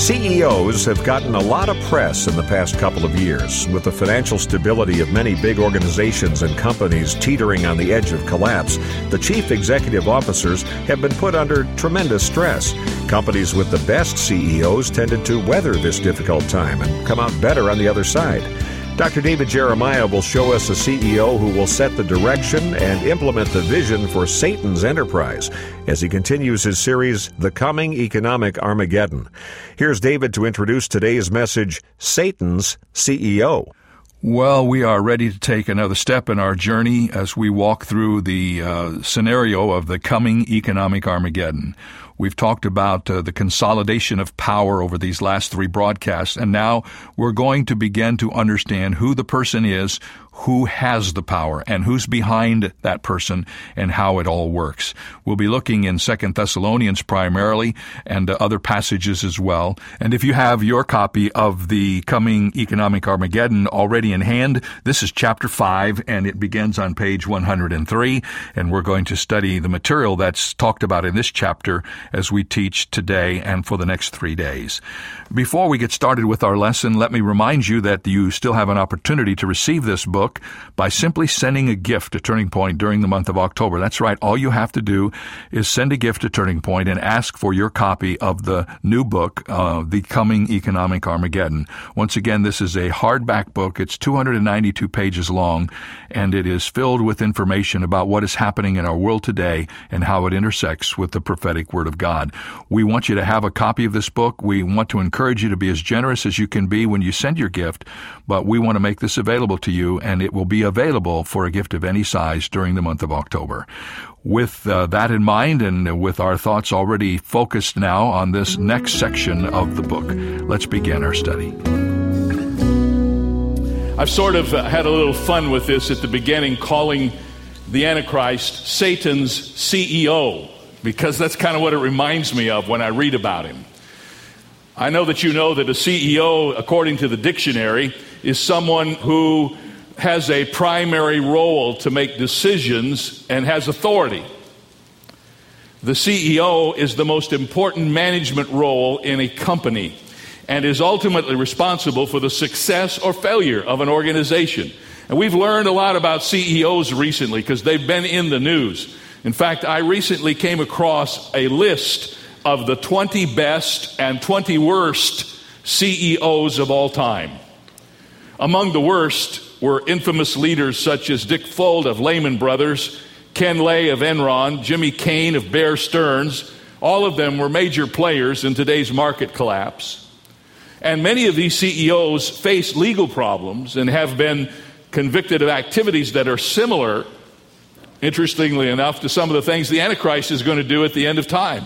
CEOs have gotten a lot of press in the past couple of years, with the financial stability of many big organizations and companies teetering on the edge of collapse. The chief executive officers have been put under tremendous stress. Companies with the best CEOs tended to weather this difficult time and come out better on the other side. Dr. David Jeremiah will show us a CEO who will set the direction and implement the vision for Satan's enterprise as he continues his series, The Coming Economic Armageddon. Here's David to introduce today's message, Satan's CEO. Well, we are ready to take another step in our journey as we walk through the scenario of the coming economic Armageddon. We've talked about the consolidation of power over these last three broadcasts, and now we're going to begin to understand who the person is, who has the power, and who's behind that person, and how it all works. We'll be looking in 2 Thessalonians primarily, and other passages as well. And if you have your copy of the Coming Economic Armageddon already in hand, this is chapter 5, and it begins on page 103, and we're going to study the material that's talked about in this chapter as we teach today and for the next 3 days. Before we get started with our lesson, let me remind you that you still have an opportunity to receive this book by simply sending a gift to Turning Point during the month of October. That's right. All you have to do is send a gift to Turning Point and ask for your copy of the new book, The Coming Economic Armageddon. Once again, this is a hardback book. It's 292 pages long, and it is filled with information about what is happening in our world today and how it intersects with the prophetic Word of God. We want you to have a copy of this book. We want to encourage you to be as generous as you can be when you send your gift, but we want to make this available to you, and it will be available for a gift of any size during the month of October. With that in mind, and with our thoughts already focused now on this next section of the book, let's begin our study. I've sort of had a little fun with this at the beginning, calling the Antichrist Satan's CEO, because that's kind of what it reminds me of when I read about him. I know that you know that a CEO, according to the dictionary, is someone who has a primary role to make decisions and has authority. The CEO is the most important management role in a company and is ultimately responsible for the success or failure of an organization. And we've learned a lot about CEOs recently because they've been in the news. In fact, I recently came across a list of the 20 best and 20 worst CEOs of all time. Among the worst were infamous leaders such as Dick Fuld of Lehman Brothers, Ken Lay of Enron, Jimmy Kane of Bear Stearns. All of them were major players in today's market collapse. And many of these CEOs face legal problems and have been convicted of activities that are similar, interestingly enough, to some of the things the Antichrist is going to do at the end of time.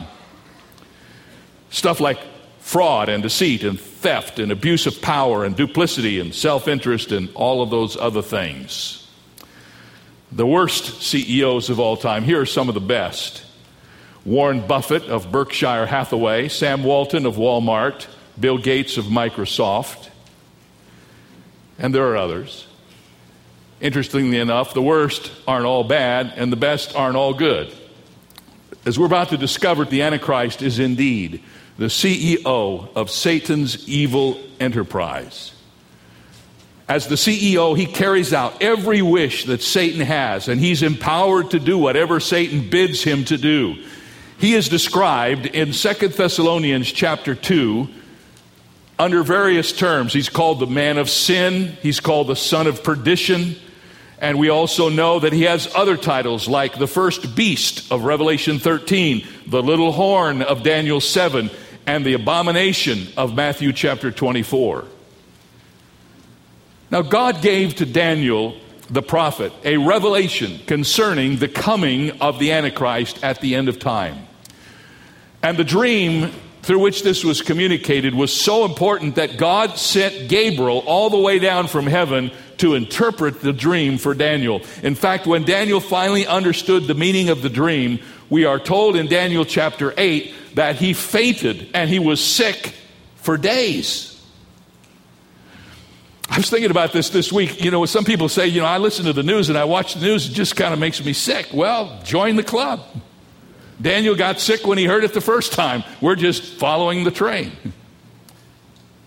Stuff like fraud and deceit and theft and abuse of power and duplicity and self-interest and all of those other things. The worst CEOs of all time, here are some of the best. Warren Buffett of Berkshire Hathaway, Sam Walton of Walmart, Bill Gates of Microsoft, and there are others. Interestingly enough, the worst aren't all bad and the best aren't all good. As we're about to discover, the Antichrist is indeed the CEO of Satan's evil enterprise. As the CEO, he carries out every wish that Satan has, and he's empowered to do whatever Satan bids him to do. He is described in 2 Thessalonians chapter 2 under various terms. He's called the man of sin. He's called the son of perdition. And we also know that he has other titles like the first beast of Revelation 13, the little horn of Daniel 7, and the abomination of Matthew chapter 24. Now, God gave to Daniel the prophet a revelation concerning the coming of the Antichrist at the end of time. And the dream through which this was communicated was so important that God sent Gabriel all the way down from heaven to interpret the dream for Daniel. In fact, when Daniel finally understood the meaning of the dream, we are told in Daniel chapter 8 that he fainted and he was sick for days. I was thinking about this week. Some people say, I listen to the news and I watch the news, it just kind of makes me sick. Well, join the club. Daniel got sick when he heard it the first time. We're just following the train.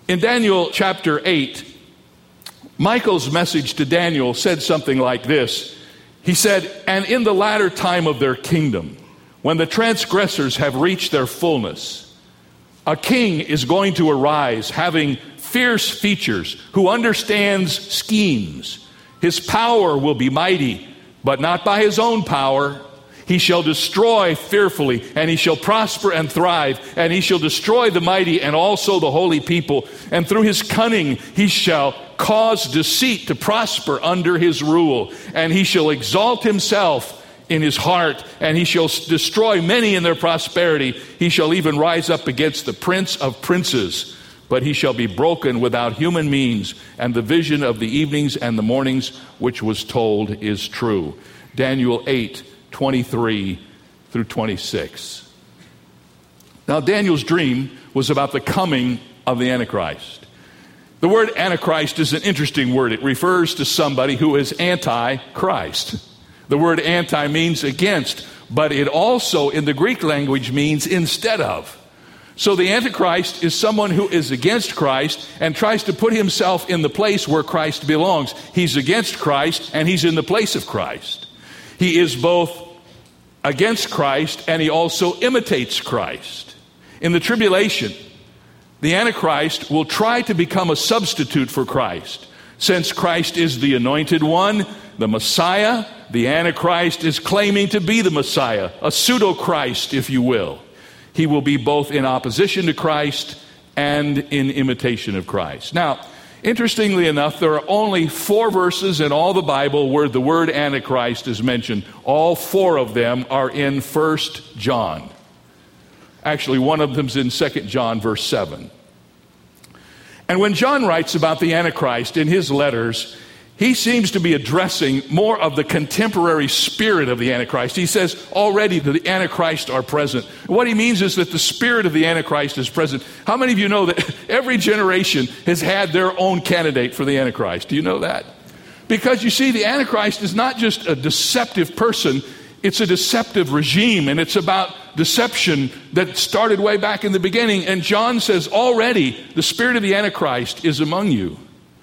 In Daniel chapter 8, Michael's message to Daniel said something like this. He said, "And in the latter time of their kingdom, when the transgressors have reached their fullness, a king is going to arise having fierce features, who understands schemes. His power will be mighty, but not by his own power. He shall destroy fearfully, and he shall prosper and thrive, and he shall destroy the mighty and also the holy people. And through his cunning he shall cause deceit to prosper under his rule. And he shall exalt himself in his heart, and he shall destroy many in their prosperity. He shall even rise up against the prince of princes, but he shall be broken without human means, and the vision of the evenings and the mornings which was told is true." Daniel 8:23 through 26. Now, Daniel's dream was about the coming of the Antichrist. The word Antichrist is an interesting word. It refers to somebody who is anti-Christ. The word anti means against, but it also in the Greek language means instead of. So the Antichrist is someone who is against Christ and tries to put himself in the place where Christ belongs. He's against Christ and he's in the place of Christ. He is both against Christ and he also imitates Christ. In the tribulation, the Antichrist will try to become a substitute for Christ. Since Christ is the anointed one, the Messiah, the Antichrist is claiming to be the Messiah, a pseudo-Christ, if you will. He will be both in opposition to Christ and in imitation of Christ. Now, interestingly enough, there are only 4 verses in all the Bible where the word Antichrist is mentioned. All 4 of them are in 1 John. Actually, one of them is in 2 John, verse 7. And when John writes about the Antichrist in his letters, he seems to be addressing more of the contemporary spirit of the Antichrist. He says already the Antichrist are present. What he means is that the spirit of the Antichrist is present. How many of you know that every generation has had their own candidate for the Antichrist? Do you know that? Because you see, the Antichrist is not just a deceptive person, it's a deceptive regime, and it's about deception that started way back in the beginning. And John says already the spirit of the Antichrist is among you.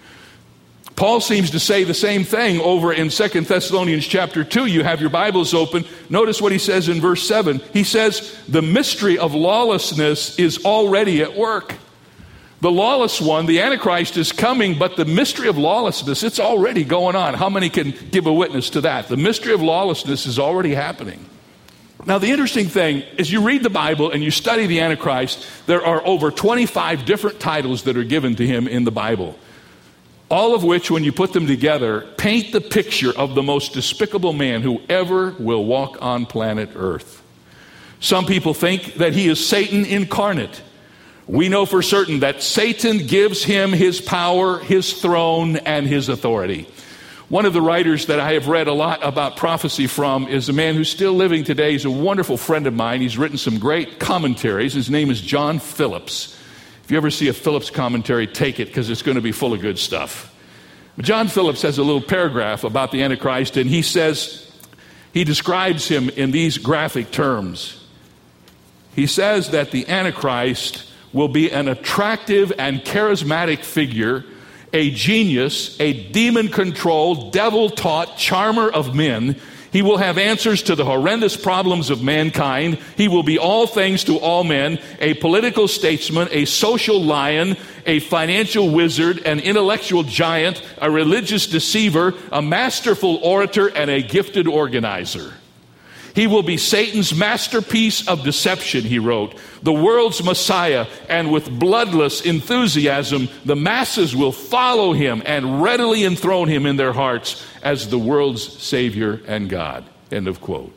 Paul seems to say the same thing over in 2 Thessalonians chapter 2. You have your Bibles open. Notice what he says in verse 7. He says, the mystery of lawlessness is already at work. The lawless one, the Antichrist, is coming, but the mystery of lawlessness, it's already going on. How many can give a witness to that? The mystery of lawlessness is already happening. Now, the interesting thing is you read the Bible and you study the Antichrist, there are over 25 different titles that are given to him in the Bible. All of which, when you put them together, paint the picture of the most despicable man who ever will walk on planet Earth. Some people think that he is Satan incarnate. We know for certain that Satan gives him his power, his throne, and his authority. One of the writers that I have read a lot about prophecy from is a man who's still living today. He's a wonderful friend of mine. He's written some great commentaries. His name is John Phillips. If you ever see a Phillips commentary, take it, because it's going to be full of good stuff. But John Phillips has a little paragraph about the Antichrist, and he says, he describes him in these graphic terms. He says that the Antichrist will be an attractive and charismatic figure, a genius, a demon-controlled, devil-taught charmer of men. He will have answers to the horrendous problems of mankind. He will be all things to all men, a political statesman, a social lion, a financial wizard, an intellectual giant, a religious deceiver, a masterful orator, and a gifted organizer. He will be Satan's masterpiece of deception, he wrote, the world's Messiah, and with bloodless enthusiasm, the masses will follow him and readily enthrone him in their hearts as the world's Savior and God. End of quote.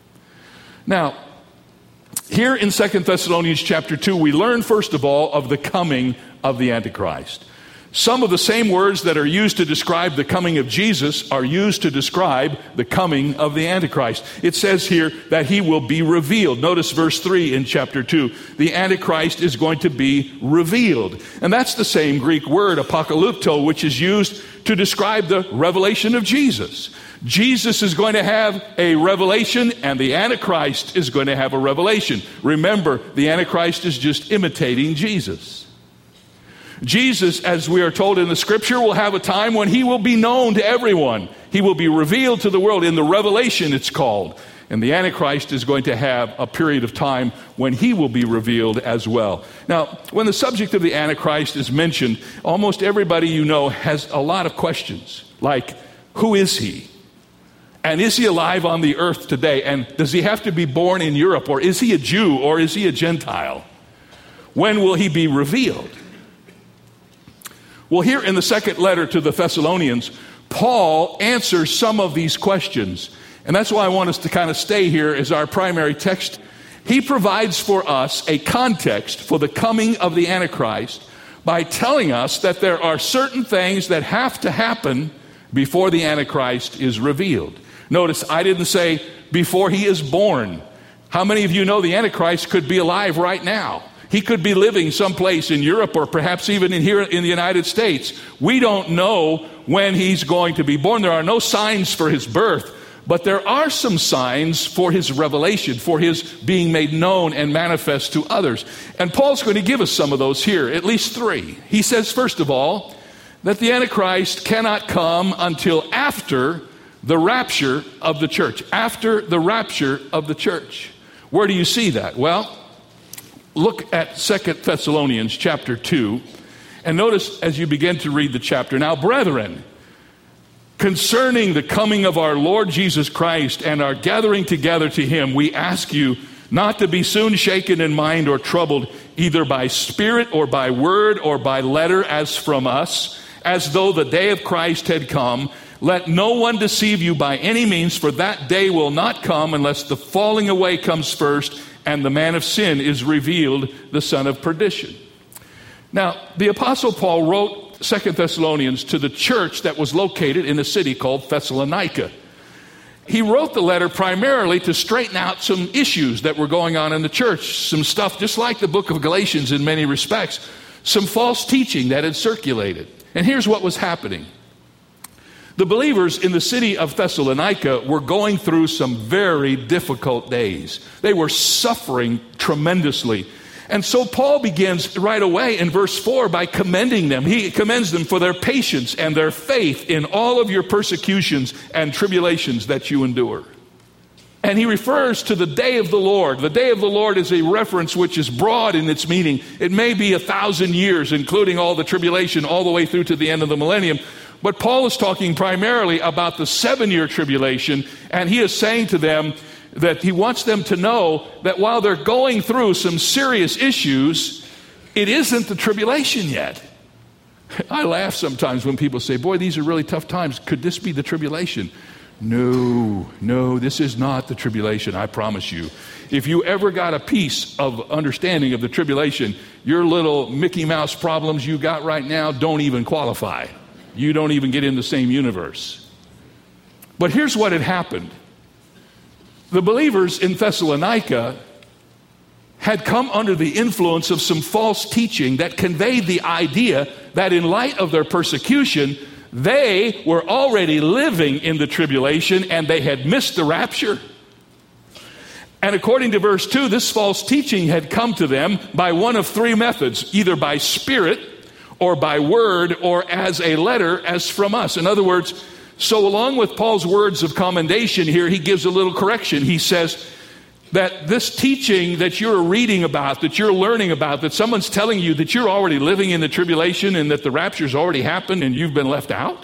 Now, here in 2 Thessalonians chapter 2, we learn first of all of the coming of the Antichrist. Some of the same words that are used to describe the coming of Jesus are used to describe the coming of the Antichrist. It says here that he will be revealed. Notice verse 3 in chapter 2. The Antichrist is going to be revealed. And that's the same Greek word, apokalypto, which is used to describe the revelation of Jesus. Jesus is going to have a revelation, and the Antichrist is going to have a revelation. Remember, the Antichrist is just imitating Jesus. Jesus, as we are told in the scripture, will have a time when he will be known to everyone. He will be revealed to the world. In the Revelation, it's called. And the Antichrist is going to have a period of time when he will be revealed as well. Now, when the subject of the Antichrist is mentioned, almost everybody you know has a lot of questions. Like, who is he? And is he alive on the earth today? And does he have to be born in Europe? Or is he a Jew? Or is he a Gentile? When will he be revealed? Well, here in the second letter to the Thessalonians, Paul answers some of these questions. And that's why I want us to kind of stay here as our primary text. He provides for us a context for the coming of the Antichrist by telling us that there are certain things that have to happen before the Antichrist is revealed. Notice, I didn't say before he is born. How many of you know the Antichrist could be alive right now? He could be living someplace in Europe or perhaps even here in the United States. We don't know when he's going to be born. There are no signs for his birth. But there are some signs for his revelation, for his being made known and manifest to others. And Paul's going to give us some of those here, at least 3. He says, first of all, that the Antichrist cannot come until after the rapture of the church. After the rapture of the church. Where do you see that? Well, look at 2 Thessalonians chapter 2. And notice as you begin to read the chapter, now, brethren, concerning the coming of our Lord Jesus Christ and our gathering together to him, we ask you not to be soon shaken in mind or troubled, either by spirit or by word or by letter as from us, as though the day of Christ had come. Let no one deceive you by any means, for that day will not come unless the falling away comes first and the man of sin is revealed, the son of perdition. Now, the Apostle Paul wrote 2 Thessalonians to the church that was located in a city called Thessalonica. He wrote the letter primarily to straighten out some issues that were going on in the church. Some stuff, just like the book of Galatians in many respects, some false teaching that had circulated. And here's what was happening. The believers in the city of Thessalonica were going through some very difficult days. They were suffering tremendously. And so Paul begins right away in verse 4 by commending them. He commends them for their patience and their faith in all of your persecutions and tribulations that you endure. And he refers to the day of the Lord. The day of the Lord is a reference which is broad in its meaning. It may be 1,000 years, including all the tribulation, all the way through to the end of the millennium. But Paul is talking primarily about the 7-year tribulation, and he is saying to them that he wants them to know that while they're going through some serious issues, it isn't the tribulation yet. I laugh sometimes when people say, boy, these are really tough times. Could this be the tribulation? No, this is not the tribulation, I promise you. If you ever got a piece of understanding of the tribulation, your little Mickey Mouse problems you got right now don't even qualify. You don't even get in the same universe. But here's what had happened. The believers in Thessalonica had come under the influence of some false teaching that conveyed the idea that in light of their persecution, they were already living in the tribulation and they had missed the rapture. And according to verse 2, this false teaching had come to them by one of 3 methods, either by spirit or by word or as a letter as from us. In other words, so along with Paul's words of commendation here, he gives a little correction. He says that this teaching that you're reading about, that you're learning about, that someone's telling you that you're already living in the tribulation and that the rapture's already happened and you've been left out.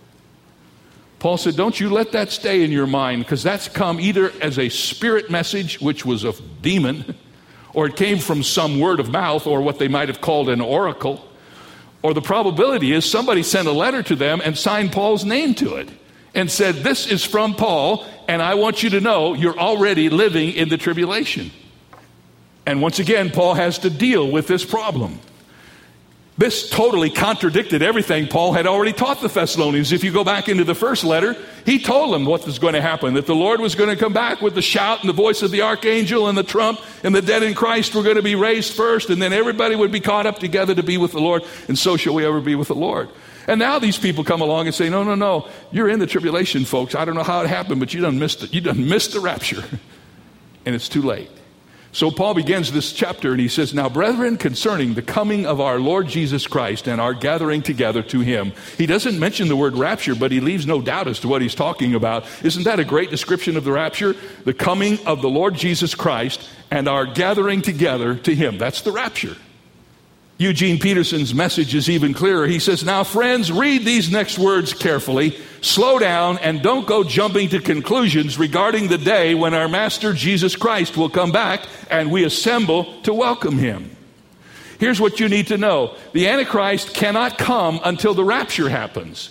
Paul said, don't you let that stay in your mind, because that's come either as a spirit message, which was a demon, or it came from some word of mouth, or what they might have called an oracle. Or the probability is somebody sent a letter to them and signed Paul's name to it and said, this is from Paul, and I want you to know you're already living in the tribulation. And once again, Paul has to deal with this problem. This totally contradicted everything Paul had already taught the Thessalonians. If you go back into the first letter, he told them what was going to happen, that the Lord was going to come back with the shout and the voice of the archangel and the trump, and the dead in Christ were going to be raised first, and then everybody would be caught up together to be with the Lord, and so shall we ever be with the Lord. And now these people come along and say, no, you're in the tribulation, folks. I don't know how it happened, but you done missed it. You done missed the rapture. And it's too late. So Paul begins this chapter and he says, "Now, brethren, concerning the coming of our Lord Jesus Christ and our gathering together to him." He doesn't mention the word rapture, but he leaves no doubt as to what he's talking about. Isn't that a great description of the rapture? The coming of the Lord Jesus Christ and our gathering together to him. That's the rapture. Eugene Peterson's message is even clearer. He says, "Now, friends, read these next words carefully. Slow down and don't go jumping to conclusions regarding the day when our Master Jesus Christ will come back and we assemble to welcome him." Here's what you need to know. The Antichrist cannot come until the rapture happens.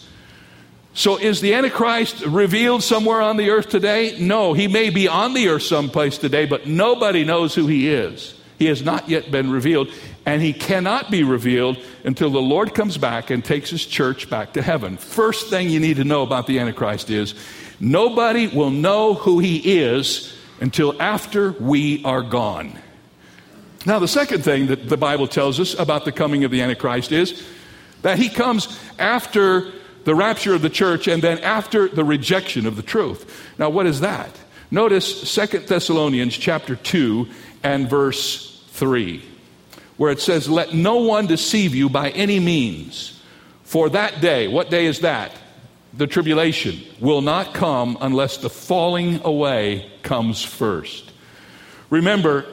So is the Antichrist revealed somewhere on the earth today? No, he may be on the earth someplace today, but nobody knows who he is. He has not yet been revealed, and he cannot be revealed until the Lord comes back and takes his church back to heaven. First thing you need to know about the Antichrist is nobody will know who he is until after we are gone. Now, the second thing that the Bible tells us about the coming of the Antichrist is that he comes after the rapture of the church and then after the rejection of the truth. Now, what is that? Notice 2 Thessalonians chapter 2 and verse 3, where it says, "Let no one deceive you by any means, for that day," what day is that? The tribulation, "will not come unless the falling away comes first." Remember,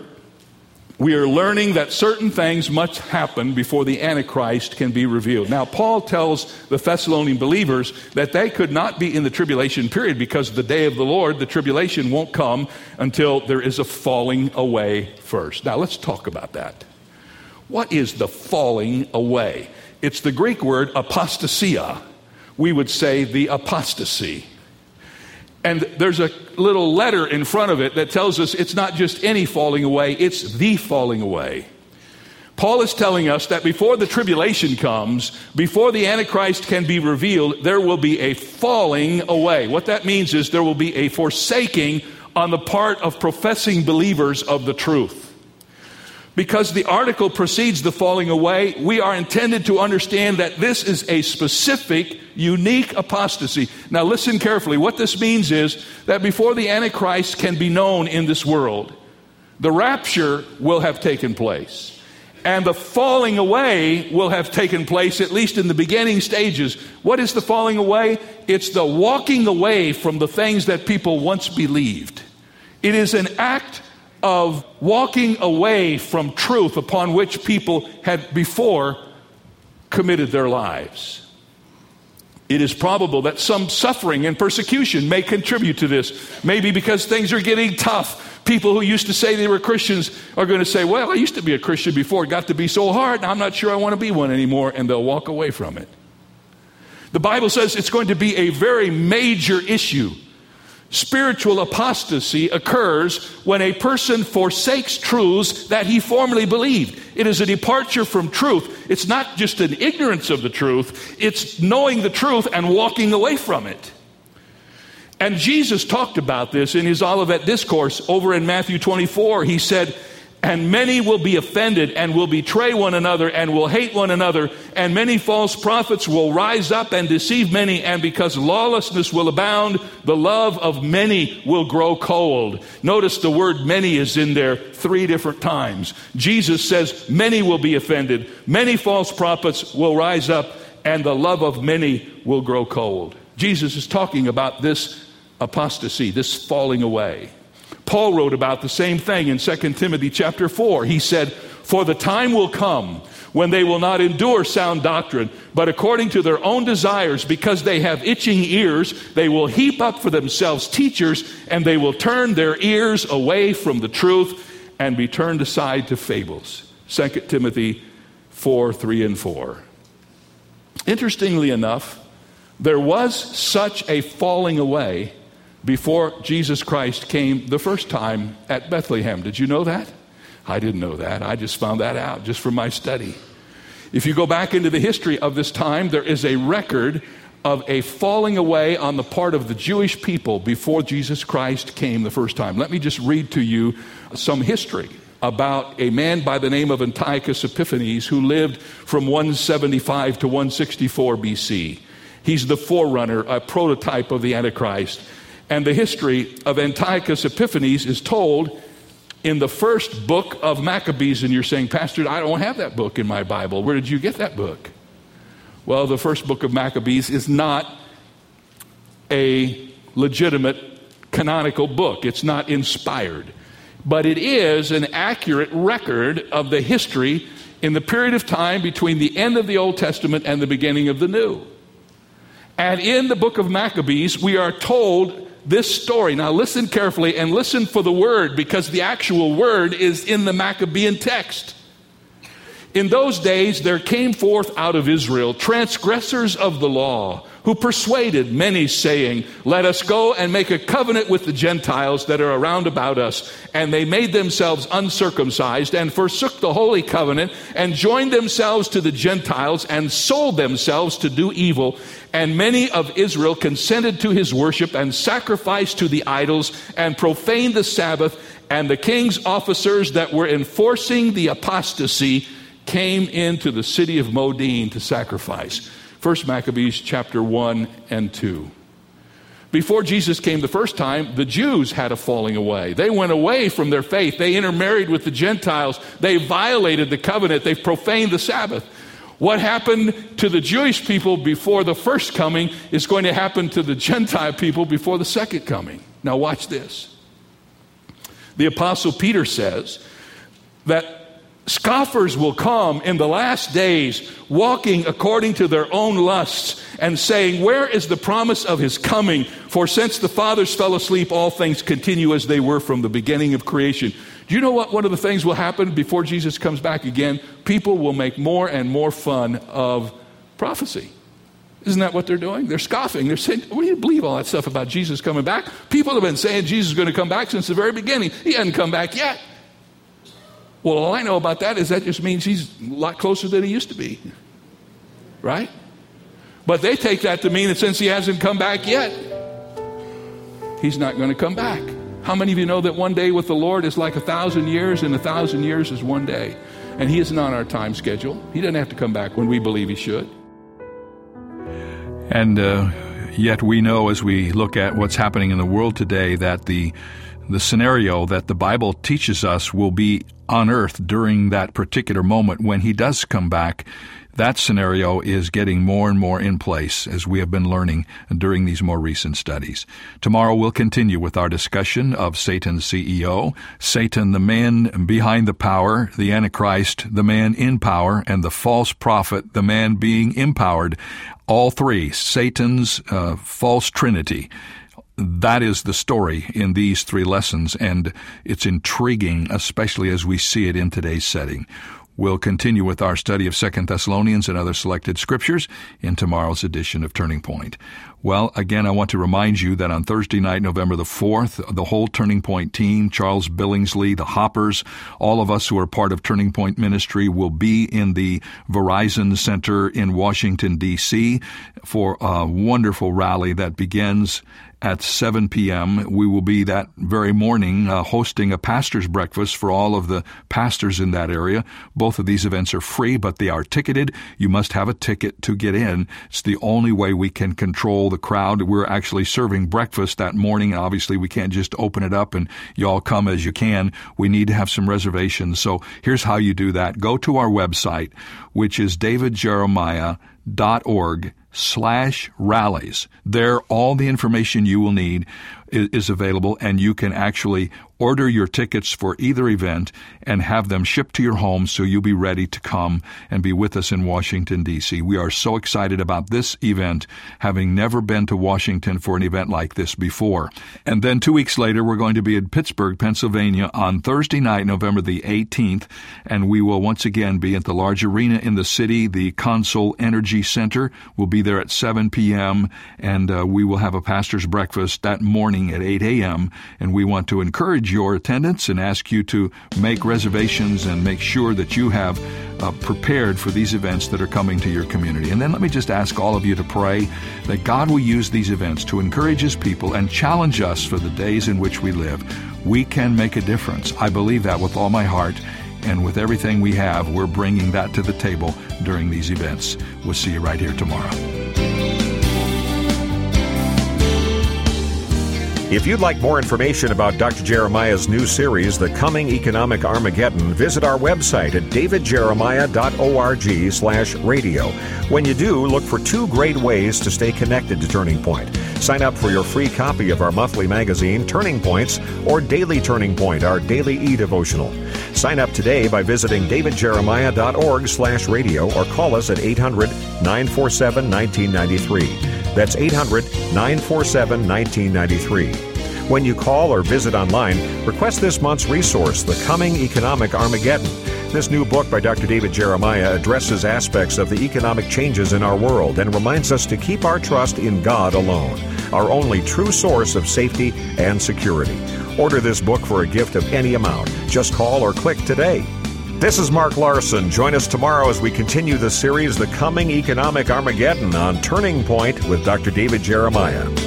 we are learning that certain things must happen before the Antichrist can be revealed. Now, Paul tells the Thessalonian believers that they could not be in the tribulation period because the day of the Lord, the tribulation, won't come until there is a falling away first. Now, let's talk about that. What is the falling away? It's the Greek word apostasia. We would say the apostasy. And there's a little letter in front of it that tells us it's not just any falling away, it's the falling away. Paul is telling us that before the tribulation comes, before the Antichrist can be revealed, there will be a falling away. What that means is there will be a forsaking on the part of professing believers of the truth. Because the article precedes the falling away, we are intended to understand that this is a specific, unique apostasy. Now listen carefully. What this means is that before the Antichrist can be known in this world, the rapture will have taken place. And the falling away will have taken place, at least in the beginning stages. What is the falling away? It's the walking away from the things that people once believed. It is an act of walking away from truth upon which people had before committed their lives. It is probable that some suffering and persecution may contribute to this. Maybe because things are getting tough. People who used to say they were Christians are going to say, "Well, I used to be a Christian before. It got to be so hard. Now I'm not sure I want to be one anymore." And they'll walk away from it. The Bible says it's going to be a very major issue. Spiritual apostasy occurs when a person forsakes truths that he formerly believed. It is a departure from truth. It's not just an ignorance of the truth. It's knowing the truth and walking away from it. And Jesus talked about this in his Olivet Discourse over in Matthew 24. He said, "And many will be offended and will betray one another and will hate one another. And many false prophets will rise up and deceive many. And because lawlessness will abound, the love of many will grow cold." Notice the word "many" is in there 3 different times. Jesus says many will be offended. Many false prophets will rise up and the love of many will grow cold. Jesus is talking about this apostasy, this falling away. Paul wrote about the same thing in 2 Timothy chapter 4. He said, "For the time will come when they will not endure sound doctrine, but according to their own desires, because they have itching ears, they will heap up for themselves teachers, and they will turn their ears away from the truth and be turned aside to fables." 2 Timothy 4, 3 and 4. Interestingly enough, there was such a falling away before Jesus Christ came the first time at Bethlehem. Did you know that? I didn't know that. I just found that out just from my study. If you go back into the history of this time, there is a record of a falling away on the part of the Jewish people before Jesus Christ came the first time. Let me just read to you some history about a man by the name of Antiochus Epiphanes who lived from 175 to 164 BC. He's the forerunner, a prototype of the Antichrist. And the history of Antiochus Epiphanes is told in the first book of Maccabees, and you're saying, Pastor, I don't have that book in my Bible. Where did you get that book? Well, the first book of Maccabees is not a legitimate canonical book. It's not inspired. But it is an accurate record of the history in the period of time between the end of the Old Testament and the beginning of the New. And in the book of Maccabees, we are told this story. Now listen carefully and listen for the word, because the actual word is in the Maccabean text. In those days there came forth out of Israel transgressors of the law, who persuaded many, saying, let us go and make a covenant with the Gentiles that are around about us. And they made themselves uncircumcised and forsook the holy covenant and joined themselves to the Gentiles and sold themselves to do evil. And many of Israel consented to his worship and sacrificed to the idols and profaned the Sabbath. And the king's officers that were enforcing the apostasy came into the city of Modin to sacrifice. 1 Maccabees chapter 1 and 2. Before Jesus came the first time, the Jews had a falling away. They went away from their faith. They intermarried with the Gentiles. They violated the covenant. They profaned the Sabbath. What happened to the Jewish people before the first coming is going to happen to the Gentile people before the second coming. Now watch this. The Apostle Peter says that scoffers will come in the last days, walking according to their own lusts, and saying, where is the promise of his coming? For since the fathers fell asleep, all things continue as they were from the beginning of creation. Do you know what one of the things will happen before Jesus comes back again? People will make more and more fun of prophecy. Isn't that what they're doing? They're scoffing. They're saying, what do you believe all that stuff about Jesus coming back? People have been saying Jesus is going to come back since the very beginning. He hasn't come back yet. Well, all I know about that is that just means he's a lot closer than he used to be. Right? But they take that to mean that since he hasn't come back yet, he's not going to come back. How many of you know that one day with the Lord is like 1,000 years, and 1,000 years is one day? And he isn't on our time schedule. He doesn't have to come back when we believe he should. And yet we know, as we look at what's happening in the world today, that the scenario that the Bible teaches us will be on earth during that particular moment when he does come back. That scenario is getting more and more in place, as we have been learning during these more recent studies. Tomorrow we'll continue with our discussion of Satan's CEO, Satan, the man behind the power, the Antichrist, the man in power, and the false prophet, the man being empowered. All three, Satan's false trinity. That is the story in these three lessons, and it's intriguing, especially as we see it in today's setting. We'll continue with our study of 2 Thessalonians and other selected scriptures in tomorrow's edition of Turning Point. Well, again, I want to remind you that on Thursday night, November the 4th, the whole Turning Point team, Charles Billingsley, the Hoppers, all of us who are part of Turning Point Ministry will be in the Verizon Center in Washington, D.C. for a wonderful rally that begins at 7 p.m. We will be that very morning hosting a pastor's breakfast for all of the pastors in that area. Both of these events are free, but they are ticketed. You must have a ticket to get in. It's the only way we can control the crowd. We're actually serving breakfast that morning, and obviously we can't just open it up and you all come as you can. We need to have some reservations. So here's how you do that. Go to our website, which is davidjeremiah.org/rallies. There, all the information you will need is available, and you can actually order your tickets for either event and have them shipped to your home so you'll be ready to come and be with us in Washington, D.C. We are so excited about this event, having never been to Washington for an event like this before. And then 2 weeks later, we're going to be in Pittsburgh, Pennsylvania on Thursday night, November the 18th, and we will once again be at the large arena in the city. The Consol Energy Center will be there at 7 p.m., and we will have a pastor's breakfast that morning at 8 a.m., and we want to encourage your attendance and ask you to make reservations and make sure that you have prepared for these events that are coming to your community. And then let me just ask all of you to pray that God will use these events to encourage His people and challenge us for the days in which we live. We can make a difference. I believe that with all my heart, and with everything we have, we're bringing that to the table during these events. We'll see you right here tomorrow. If you'd like more information about Dr. Jeremiah's new series, The Coming Economic Armageddon, visit our website at davidjeremiah.org/radio. When you do, look for 2 great ways to stay connected to Turning Point. Sign up for your free copy of our monthly magazine, Turning Points, or Daily Turning Point, our daily e-devotional. Sign up today by visiting davidjeremiah.org/radio or call us at 800-947-1993. That's 800-947-1993. When you call or visit online, request this month's resource, The Coming Economic Armageddon. This new book by Dr. David Jeremiah addresses aspects of the economic changes in our world and reminds us to keep our trust in God alone, our only true source of safety and security. Order this book for a gift of any amount. Just call or click today. This is Mark Larson. Join us tomorrow as we continue the series, The Coming Economic Armageddon, on Turning Point with Dr. David Jeremiah.